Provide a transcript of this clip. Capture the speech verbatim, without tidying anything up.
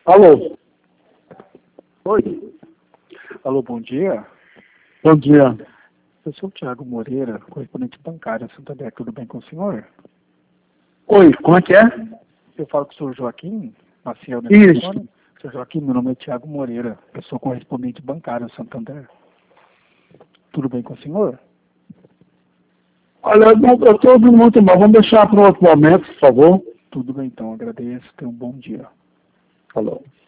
Alô? Oi. Alô, bom dia. Bom dia. Eu sou o Thiago Moreira, correspondente bancário Santander. Tudo bem com o senhor? Oi, como é que é? Eu falo com o senhor Joaquim Maciel, né? Isso. Senhor Joaquim, meu nome é Thiago Moreira. Eu sou correspondente bancário Santander. Tudo bem com o senhor? Olha, eu estou ouvindo muito mal. Vamos deixar para outro momento, por favor. Tudo bem, então. Agradeço. Tenha um bom dia. Falou.